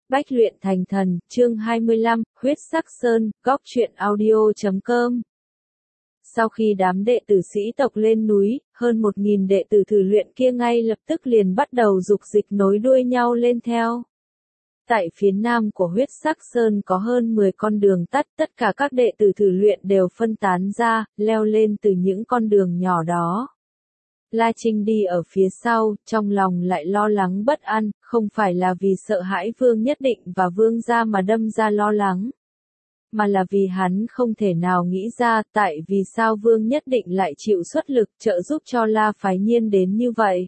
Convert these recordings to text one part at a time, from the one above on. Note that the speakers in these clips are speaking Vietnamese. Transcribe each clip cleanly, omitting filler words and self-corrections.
Bách luyện thành thần, chương 25, huyết sắc sơn, góc truyện audio.com. Sau khi đám đệ tử sĩ tộc lên núi, hơn 1.000 đệ tử thử luyện kia ngay lập tức liền bắt đầu dục dịch nối đuôi nhau lên theo. Tại phía nam của huyết sắc sơn có hơn 10 con đường tắt, tất cả các đệ tử thử luyện đều phân tán ra, leo lên từ những con đường nhỏ đó. La Trinh đi ở phía sau, trong lòng lại lo lắng bất an, không phải là vì sợ hãi Vương Nhất Định và Vương gia mà đâm ra lo lắng, mà là vì hắn không thể nào nghĩ ra tại vì sao Vương Nhất Định lại chịu xuất lực trợ giúp cho La Phái Nhiên đến như vậy.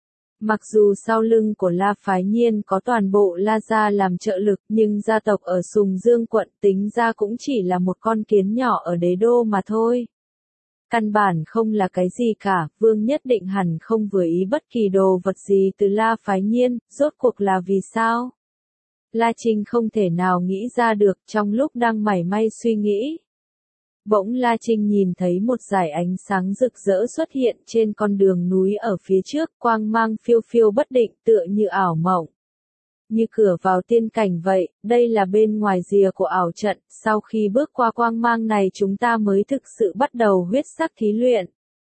Mặc dù sau lưng của La Phái Nhiên có toàn bộ La gia làm trợ lực, nhưng gia tộc ở Sùng Dương quận tính ra cũng chỉ là một con kiến nhỏ ở đế đô mà thôi. Căn bản không là cái gì cả, Vương Nhất Định hẳn không vừa ý bất kỳ đồ vật gì từ La Phái Nhiên, rốt cuộc là vì sao? La Trinh không thể nào nghĩ ra được trong lúc đang mải may suy nghĩ. Bỗng La Trinh nhìn thấy một dải ánh sáng rực rỡ xuất hiện trên con đường núi ở phía trước, quang mang phiêu phiêu bất định tựa như ảo mộng. Như cửa vào tiên cảnh vậy, đây là bên ngoài rìa của ảo trận, sau khi bước qua quang mang này chúng ta mới thực sự bắt đầu huyết sắc thí luyện.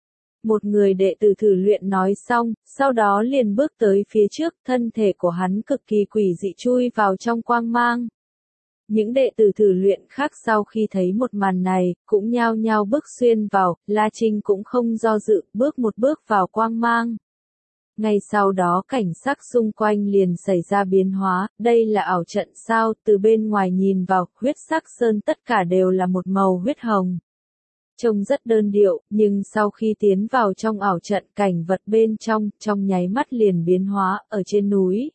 Một người đệ tử thử luyện nói xong, sau đó liền bước tới phía trước, thân thể của hắn cực kỳ quỷ dị chui vào trong quang mang. Những đệ tử thử luyện khác sau khi thấy một màn này, cũng nhao nhao bước xuyên vào, La Trinh cũng không do dự, bước một bước vào quang mang. Ngay sau đó cảnh sắc xung quanh liền xảy ra biến hóa, đây là ảo trận sao, từ bên ngoài nhìn vào, huyết sắc sơn tất cả đều là một màu huyết hồng. Trông rất đơn điệu, nhưng sau khi tiến vào trong ảo trận cảnh vật bên trong nháy mắt liền biến hóa, ở trên núi.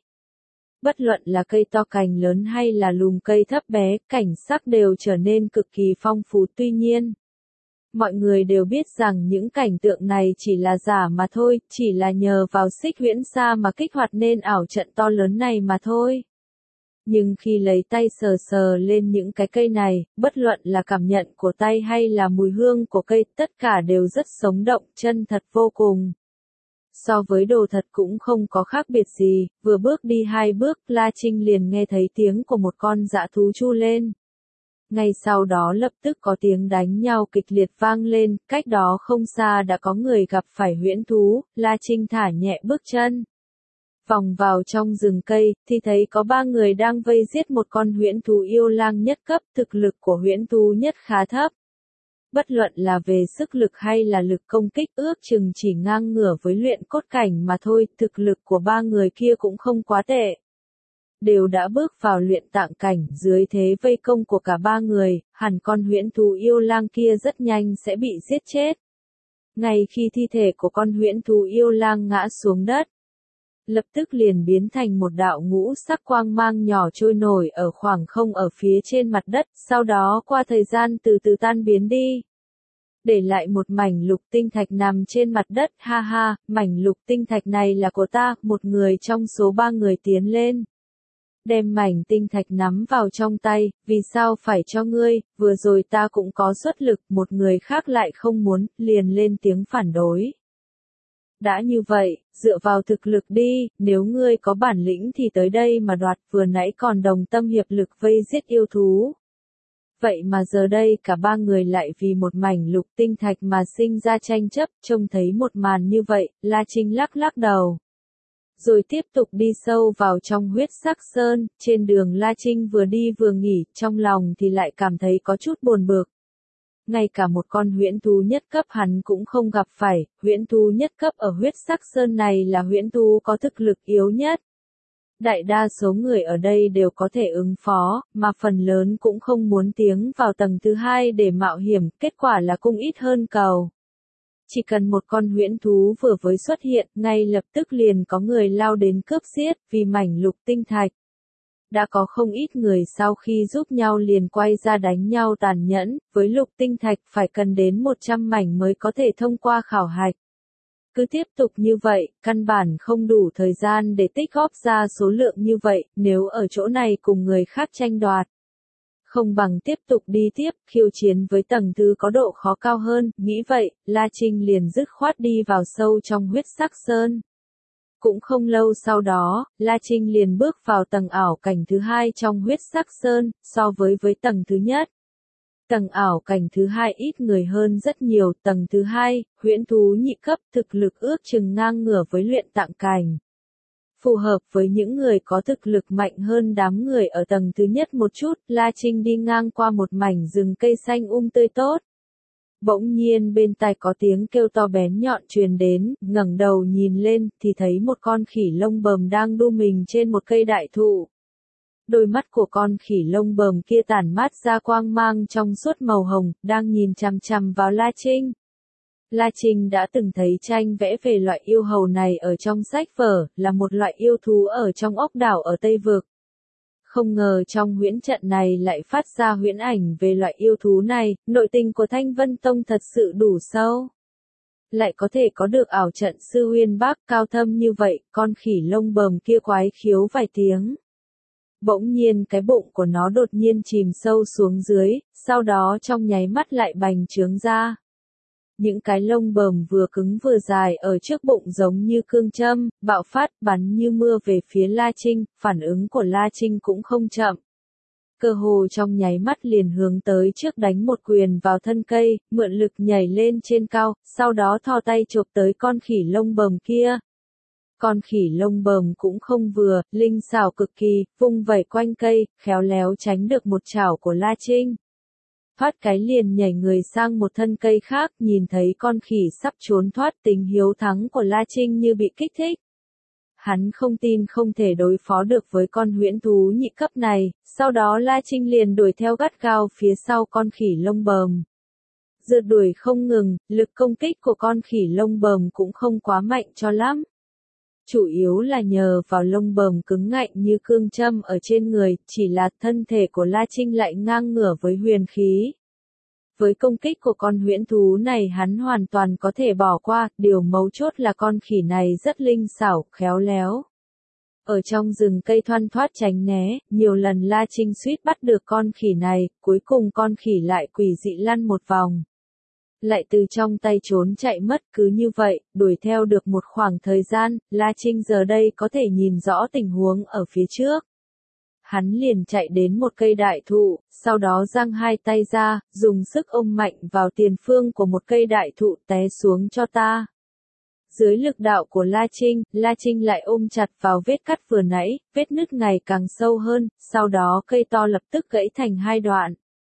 Bất luận là cây to cành lớn hay là lùm cây thấp bé, cảnh sắc đều trở nên cực kỳ phong phú tuy nhiên. Mọi người đều biết rằng những cảnh tượng này chỉ là giả mà thôi, chỉ là nhờ vào xích huyễn sa mà kích hoạt nên ảo trận to lớn này mà thôi. Nhưng khi lấy tay sờ sờ lên những cái cây này, bất luận là cảm nhận của tay hay là mùi hương của cây, tất cả đều rất sống động, chân thật vô cùng. So với đồ thật cũng không có khác biệt gì, vừa bước đi 2 bước, La Trinh liền nghe thấy tiếng của một con dã thú tru lên. Ngay sau đó lập tức có tiếng đánh nhau kịch liệt vang lên, cách đó không xa đã có người gặp phải huyễn thú, La Trinh thả nhẹ bước chân. Vòng vào trong rừng cây, thì thấy có 3 người đang vây giết một con huyễn thú yêu lang nhất cấp, thực lực của huyễn thú nhất khá thấp. Bất luận là về sức lực hay là lực công kích ước chừng chỉ ngang ngửa với luyện cốt cảnh mà thôi, thực lực của 3 người kia cũng không quá tệ. Đều đã bước vào luyện tạng cảnh, dưới thế vây công của cả 3 người, hẳn con huyễn thú yêu lang kia rất nhanh sẽ bị giết chết. Ngay khi thi thể của con huyễn thú yêu lang ngã xuống đất, lập tức liền biến thành một đạo ngũ sắc quang mang nhỏ trôi nổi ở khoảng không ở phía trên mặt đất, sau đó qua thời gian từ từ tan biến đi. Để lại một mảnh lục tinh thạch nằm trên mặt đất, ha ha, mảnh lục tinh thạch này là của ta, một người trong số 3 người tiến lên. Đem mảnh tinh thạch nắm vào trong tay, vì sao phải cho ngươi, vừa rồi ta cũng có xuất lực, một người khác lại không muốn, liền lên tiếng phản đối. Đã như vậy, dựa vào thực lực đi, nếu ngươi có bản lĩnh thì tới đây mà đoạt, vừa nãy còn đồng tâm hiệp lực vây giết yêu thú. Vậy mà giờ đây cả 3 người lại vì một mảnh lục tinh thạch mà sinh ra tranh chấp, trông thấy một màn như vậy, La Trinh lắc lắc đầu. Rồi tiếp tục đi sâu vào trong huyết sắc sơn, trên đường La Trinh vừa đi vừa nghỉ, trong lòng thì lại cảm thấy có chút buồn bực. Ngay cả một con huyễn thú nhất cấp hắn cũng không gặp phải, huyễn thú nhất cấp ở huyết sắc sơn này là huyễn thú có thực lực yếu nhất. Đại đa số người ở đây đều có thể ứng phó, mà phần lớn cũng không muốn tiến vào tầng thứ 2 để mạo hiểm, kết quả là cung ít hơn cầu. Chỉ cần một con huyễn thú vừa mới xuất hiện, ngay lập tức liền có người lao đến cướp giết, vì mảnh lục tinh thạch. Đã có không ít người sau khi giúp nhau liền quay ra đánh nhau tàn nhẫn, với lục tinh thạch phải cần đến 100 mảnh mới có thể thông qua khảo hạch. Cứ tiếp tục như vậy, căn bản không đủ thời gian để tích góp ra số lượng như vậy, nếu ở chỗ này cùng người khác tranh đoạt. Không bằng tiếp tục đi tiếp, khiêu chiến với tầng thứ có độ khó cao hơn, nghĩ vậy, La Trinh liền dứt khoát đi vào sâu trong huyết sắc sơn. Cũng không lâu sau đó, La Trinh liền bước vào tầng ảo cảnh thứ hai trong huyết sắc sơn, so với tầng thứ nhất. Tầng ảo cảnh thứ hai ít người hơn rất nhiều, tầng thứ hai, huyễn thú nhị cấp thực lực ước chừng ngang ngửa với luyện tạng cảnh. Phù hợp với những người có thực lực mạnh hơn đám người ở tầng thứ nhất một chút, La Trinh đi ngang qua một mảnh rừng cây xanh tươi tốt. Bỗng nhiên bên tai có tiếng kêu to bén nhọn truyền đến, ngẩng đầu nhìn lên thì thấy một con khỉ lông bờm đang đu mình trên một cây đại thụ. Đôi mắt của con khỉ lông bờm kia tản mát ra quang mang trong suốt màu hồng, đang nhìn chằm chằm vào La Trinh. La Trinh đã từng thấy tranh vẽ về loại yêu hầu này ở trong sách vở, là một loại yêu thú ở trong ốc đảo ở Tây Vực. Không ngờ trong huyễn trận này lại phát ra huyễn ảnh về loại yêu thú này, nội tình của Thanh Vân Tông thật sự đủ sâu. Lại có thể có được ảo trận sư uyên bác cao thâm như vậy, con khỉ lông bờm kia quái khiếu vài tiếng. Bỗng nhiên cái bụng của nó đột nhiên chìm sâu xuống dưới, sau đó trong nháy mắt lại bành trướng ra. Những cái lông bờm vừa cứng vừa dài ở trước bụng giống như cương châm, bạo phát bắn như mưa về phía La Trinh, phản ứng của La Trinh cũng không chậm. Cơ hồ trong nháy mắt liền hướng tới trước đánh một quyền vào thân cây, mượn lực nhảy lên trên cao, sau đó thò tay chộp tới con khỉ lông bờm kia. Con khỉ lông bờm cũng không vừa, linh xảo cực kỳ, vung vẩy quanh cây, khéo léo tránh được một chảo của La Trinh. Thoát cái liền nhảy người sang một thân cây khác, nhìn thấy con khỉ sắp trốn thoát, tính hiếu thắng của La Trinh như bị kích thích. Hắn không tin không thể đối phó được với con huyễn thú nhị cấp này, sau đó La Trinh liền đuổi theo gắt gao phía sau con khỉ lông bờm. Rượt đuổi không ngừng, lực công kích của con khỉ lông bờm cũng không quá mạnh cho lắm. Chủ yếu là nhờ vào lông bờm cứng ngạnh như cương châm ở trên người, chỉ là thân thể của La Trinh lại ngang ngửa với huyền khí. Với công kích của con huyễn thú này hắn hoàn toàn có thể bỏ qua, điều mấu chốt là con khỉ này rất linh xảo, khéo léo. Ở trong rừng cây thoăn thoắt tránh né, nhiều lần La Trinh suýt bắt được con khỉ này, cuối cùng con khỉ lại quỷ dị lăn một vòng. Lại từ trong tay trốn chạy mất, cứ như vậy, đuổi theo được một khoảng thời gian, La Trinh giờ đây có thể nhìn rõ tình huống ở phía trước. Hắn liền chạy đến một cây đại thụ, sau đó giang hai tay ra, dùng sức ôm mạnh vào tiền phương của một cây đại thụ té xuống cho ta. Dưới lực đạo của La Trinh lại ôm chặt vào vết cắt vừa nãy, vết nứt ngày càng sâu hơn, sau đó cây to lập tức gãy thành hai đoạn.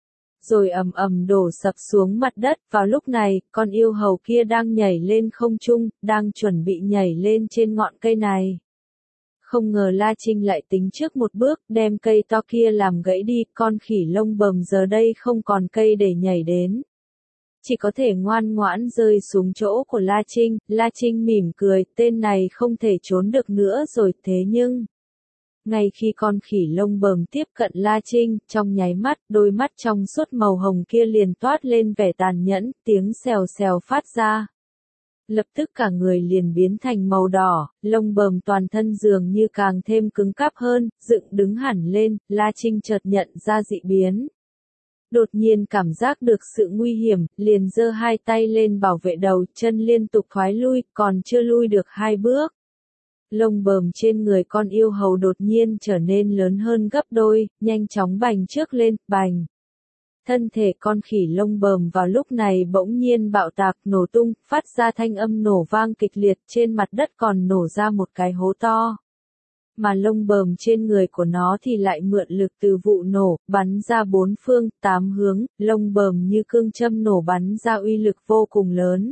Rồi ầm ầm đổ sập xuống mặt đất, vào lúc này, con yêu hầu kia đang nhảy lên không trung, đang chuẩn bị nhảy lên trên ngọn cây này. Không ngờ La Trinh lại tính trước một bước, đem cây to kia làm gãy đi, con khỉ lông bờm giờ đây không còn cây để nhảy đến. Chỉ có thể ngoan ngoãn rơi xuống chỗ của La Trinh mỉm cười, tên này không thể trốn được nữa rồi, thế nhưng... Ngay khi con khỉ lông bờm tiếp cận La Trinh, trong nháy mắt, đôi mắt trong suốt màu hồng kia liền toát lên vẻ tàn nhẫn, tiếng xèo xèo phát ra. Lập tức cả người liền biến thành màu đỏ, lông bờm toàn thân dường như càng thêm cứng cáp hơn, dựng đứng hẳn lên, La Trinh chợt nhận ra dị biến. Đột nhiên cảm giác được sự nguy hiểm, liền giơ hai tay lên bảo vệ đầu, chân liên tục thoái lui, còn chưa lui được hai bước. Lông bờm trên người con yêu hầu đột nhiên trở nên lớn hơn gấp đôi, nhanh chóng bành trước lên, bành. Thân thể con khỉ lông bờm vào lúc này bỗng nhiên bạo tạc nổ tung, phát ra thanh âm nổ vang kịch liệt, trên mặt đất còn nổ ra một cái hố to. Mà lông bờm trên người của nó thì lại mượn lực từ vụ nổ, bắn ra bốn phương, tám hướng, lông bờm như cương châm nổ bắn ra uy lực vô cùng lớn.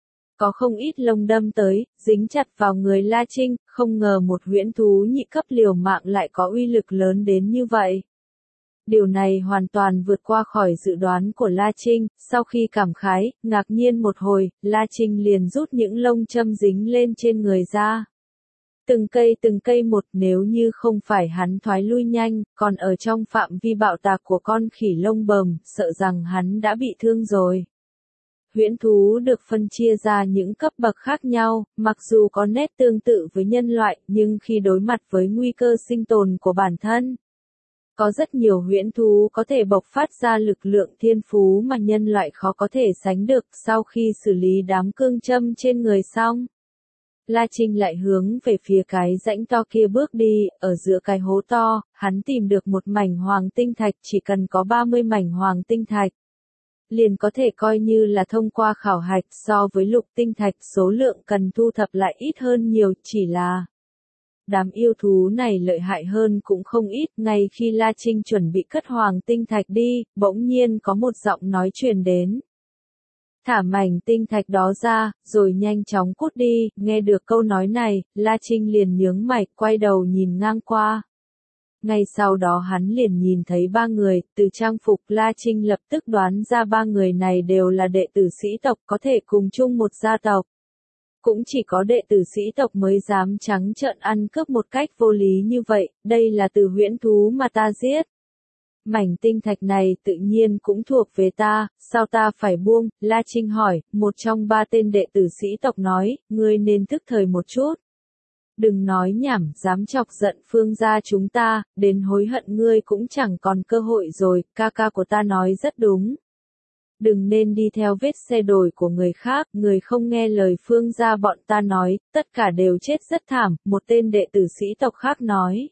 Có không ít lông đâm tới, dính chặt vào người La Trinh, không ngờ một huyễn thú nhị cấp liều mạng lại có uy lực lớn đến như vậy. Điều này hoàn toàn vượt qua khỏi dự đoán của La Trinh, sau khi cảm khái, ngạc nhiên một hồi, La Trinh liền rút những lông châm dính lên trên người ra. Từng cây một, nếu như không phải hắn thoái lui nhanh, còn ở trong phạm vi bạo tạc của con khỉ lông bờm, sợ rằng hắn đã bị thương rồi. Huyễn thú được phân chia ra những cấp bậc khác nhau, mặc dù có nét tương tự với nhân loại, nhưng khi đối mặt với nguy cơ sinh tồn của bản thân, có rất nhiều huyễn thú có thể bộc phát ra lực lượng thiên phú mà nhân loại khó có thể sánh được sau khi xử lý đám cương châm trên người xong. La Trinh lại hướng về phía cái rãnh to kia bước đi, ở giữa cái hố to, hắn tìm được một mảnh hoàng tinh thạch, chỉ cần có 30 mảnh hoàng tinh thạch. Liền có thể coi như là thông qua khảo hạch, so với lục tinh thạch số lượng cần thu thập lại ít hơn nhiều, chỉ là đám yêu thú này lợi hại hơn cũng không ít. Ngay khi La Trinh chuẩn bị cất hoàng tinh thạch đi, bỗng nhiên có một giọng nói truyền đến. Thả mảnh tinh thạch đó ra, rồi nhanh chóng cút đi. Nghe được câu nói này, La Trinh liền nhướng mày, quay đầu nhìn ngang qua. Ngay sau đó hắn liền nhìn thấy ba người, từ trang phục La Trinh lập tức đoán ra ba người này đều là đệ tử sĩ tộc, có thể cùng chung một gia tộc. Cũng chỉ có đệ tử sĩ tộc mới dám trắng trợn ăn cướp một cách vô lý như vậy, đây là từ huyễn thú mà ta giết. Mảnh tinh thạch này tự nhiên cũng thuộc về ta, sao ta phải buông? La Trinh hỏi. Một trong ba tên đệ tử sĩ tộc nói, ngươi nên thức thời một chút. Đừng nói nhảm, dám chọc giận Phương gia chúng ta, đến hối hận ngươi cũng chẳng còn cơ hội rồi, ca ca của ta nói rất đúng. Đừng nên đi theo vết xe đồi của người khác, người không nghe lời Phương gia bọn ta nói, tất cả đều chết rất thảm, một tên đệ tử sĩ tộc khác nói.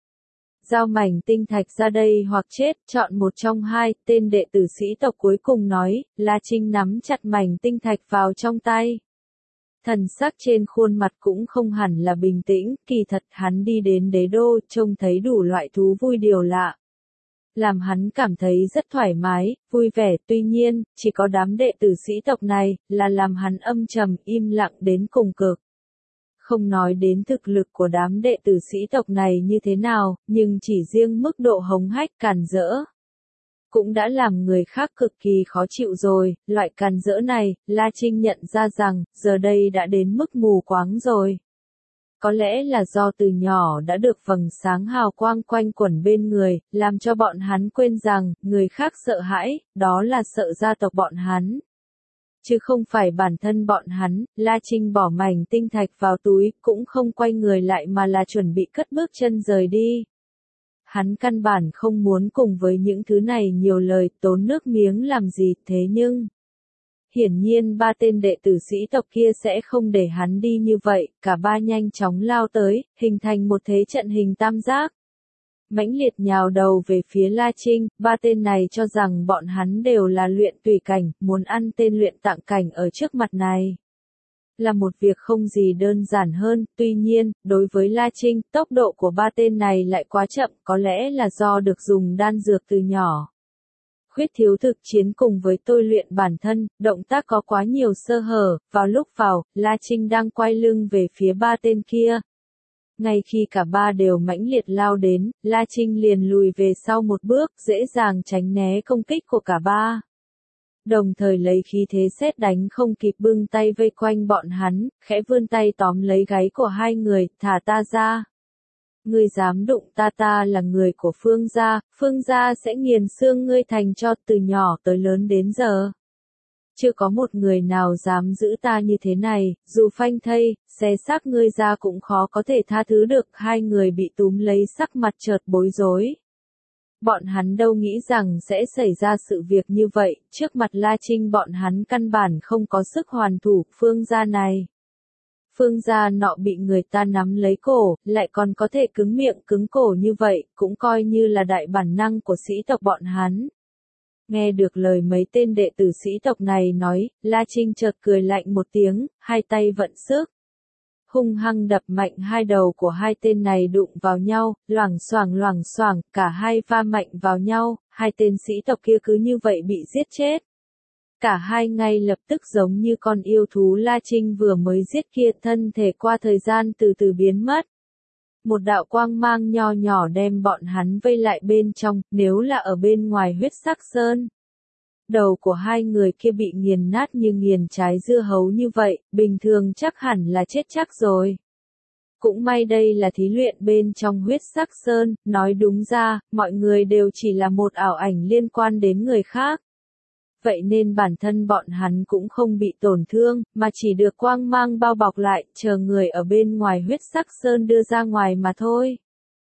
Giao mảnh tinh thạch ra đây hoặc chết, chọn một trong hai, tên đệ tử sĩ tộc cuối cùng nói. La Trinh nắm chặt mảnh tinh thạch vào trong tay. Thần sắc trên khuôn mặt cũng không hẳn là bình tĩnh, kỳ thật hắn đi đến đế đô, trông thấy đủ loại thú vui điều lạ. Làm hắn cảm thấy rất thoải mái, vui vẻ, tuy nhiên, chỉ có đám đệ tử sĩ tộc này, là làm hắn âm trầm, im lặng đến cùng cực. Không nói đến thực lực của đám đệ tử sĩ tộc này như thế nào, nhưng chỉ riêng mức độ hống hách càn rỡ cũng đã làm người khác cực kỳ khó chịu rồi. Loại càn rỡ này, La Trinh nhận ra rằng, giờ đây đã đến mức mù quáng rồi. Có lẽ là do từ nhỏ đã được vầng sáng hào quang quanh quẩn bên người, làm cho bọn hắn quên rằng, người khác sợ hãi, đó là sợ gia tộc bọn hắn. Chứ không phải bản thân bọn hắn. La Trinh bỏ mảnh tinh thạch vào túi, cũng không quay người lại mà là chuẩn bị cất bước chân rời đi. Hắn căn bản không muốn cùng với những thứ này nhiều lời, tốn nước miếng làm gì, thế nhưng hiển nhiên ba tên đệ tử sĩ tộc kia sẽ không để hắn đi như vậy, cả ba nhanh chóng lao tới, hình thành một thế trận hình tam giác. Mãnh liệt nhào đầu về phía La Trinh, ba tên này cho rằng bọn hắn đều là luyện tùy cảnh, muốn ăn tên luyện tạng cảnh ở trước mặt này. Là một việc không gì đơn giản hơn, tuy nhiên, đối với La Trinh, tốc độ của ba tên này lại quá chậm, có lẽ là do được dùng đan dược từ nhỏ. Khuyết thiếu thực chiến cùng với tôi luyện bản thân, động tác có quá nhiều sơ hở, vào lúc vào, La Trinh đang quay lưng về phía ba tên kia. Ngay khi cả ba đều mãnh liệt lao đến, La Trinh liền lùi về sau một bước, dễ dàng tránh né công kích của cả ba. Đồng thời lấy khí thế sét đánh không kịp bưng tay vây quanh bọn hắn, khẽ vươn tay tóm lấy gáy của hai người, thả ta ra. Ngươi dám đụng ta, ta là người của Phương gia sẽ nghiền xương ngươi thành cho, từ nhỏ tới lớn đến giờ. Chưa có một người nào dám giữ ta như thế này, dù phanh thây, xé xác ngươi ra cũng khó có thể tha thứ được. Hai người bị túm lấy, sắc mặt chợt bối rối. Bọn hắn đâu nghĩ rằng sẽ xảy ra sự việc như vậy, trước mặt La Trinh bọn hắn căn bản không có sức hoàn thủ. Phương gia này, Phương gia nọ bị người ta nắm lấy cổ, lại còn có thể cứng miệng cứng cổ như vậy, cũng coi như là đại bản năng của sĩ tộc bọn hắn. Nghe được lời mấy tên đệ tử sĩ tộc này nói, La Trinh chợt cười lạnh một tiếng, hai tay vận sức. Hung hăng đập mạnh hai đầu của hai tên này đụng vào nhau, loảng xoảng, cả hai va mạnh vào nhau, hai tên sĩ tộc kia cứ như vậy bị giết chết. Cả hai ngay lập tức giống như con yêu thú La Trinh vừa mới giết kia, thân thể qua thời gian từ từ biến mất. Một đạo quang mang nho nhỏ đem bọn hắn vây lại bên trong, nếu là ở bên ngoài huyết sắc sơn. Đầu của hai người kia bị nghiền nát như nghiền trái dưa hấu như vậy, bình thường chắc hẳn là chết chắc rồi. Cũng may đây là thí luyện bên trong huyết sắc sơn, nói đúng ra, mọi người đều chỉ là một ảo ảnh liên quan đến người khác. Vậy nên bản thân bọn hắn cũng không bị tổn thương, mà chỉ được quang mang bao bọc lại, chờ người ở bên ngoài huyết sắc sơn đưa ra ngoài mà thôi.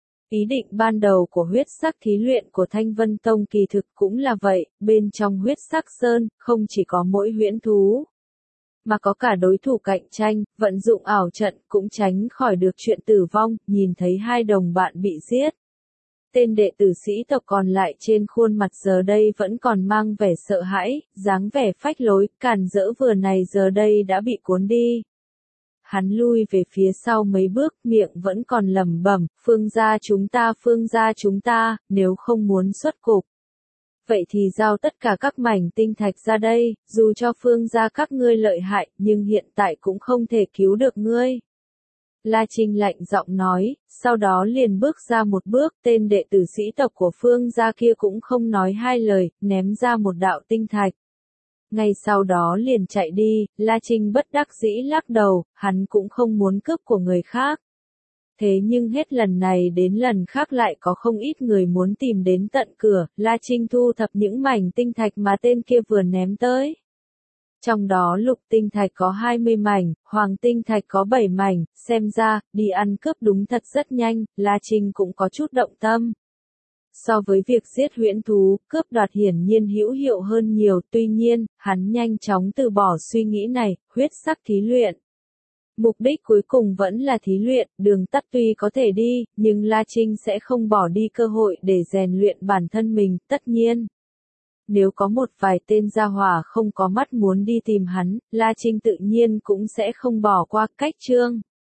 Ý định ban đầu của huyết sắc thí luyện của Thanh Vân Tông kỳ thực cũng là vậy, bên trong huyết sắc sơn, không chỉ có mỗi huyễn thú, mà có cả đối thủ cạnh tranh, vận dụng ảo trận cũng tránh khỏi được chuyện tử vong, nhìn thấy hai đồng bạn bị giết. Tên đệ tử sĩ tộc còn lại trên khuôn mặt giờ đây vẫn còn mang vẻ sợ hãi, dáng vẻ phách lối, càn rỡ vừa này giờ đây đã bị cuốn đi. Hắn lui về phía sau mấy bước, miệng vẫn còn lẩm bẩm, phương gia chúng ta, nếu không muốn xuất cục. Vậy thì giao tất cả các mảnh tinh thạch ra đây, dù cho phương gia các ngươi lợi hại, nhưng hiện tại cũng không thể cứu được ngươi. La Trinh lạnh giọng nói, sau đó liền bước ra một bước, tên đệ tử sĩ tộc của phương gia kia cũng không nói hai lời, ném ra một đạo tinh thạch. Ngay sau đó liền chạy đi, La Trinh bất đắc dĩ lắc đầu, hắn cũng không muốn cướp của người khác. Thế nhưng hết lần này đến lần khác lại có không ít người muốn tìm đến tận cửa, La Trinh thu thập những mảnh tinh thạch mà tên kia vừa ném tới. Trong đó lục tinh thạch có 20 mảnh, hoàng tinh thạch có 7 mảnh, xem ra, đi ăn cướp đúng thật rất nhanh, La Trinh cũng có chút động tâm. So với việc giết huyễn thú, cướp đoạt hiển nhiên hữu hiệu hơn nhiều, tuy nhiên, hắn nhanh chóng từ bỏ suy nghĩ này, huyết sắc thí luyện. Mục đích cuối cùng vẫn là thí luyện, đường tắt tuy có thể đi, nhưng La Trinh sẽ không bỏ đi cơ hội để rèn luyện bản thân mình, tất nhiên. Nếu có một vài tên gia hỏa không có mắt muốn đi tìm hắn, La Trinh tự nhiên cũng sẽ không bỏ qua cách chương.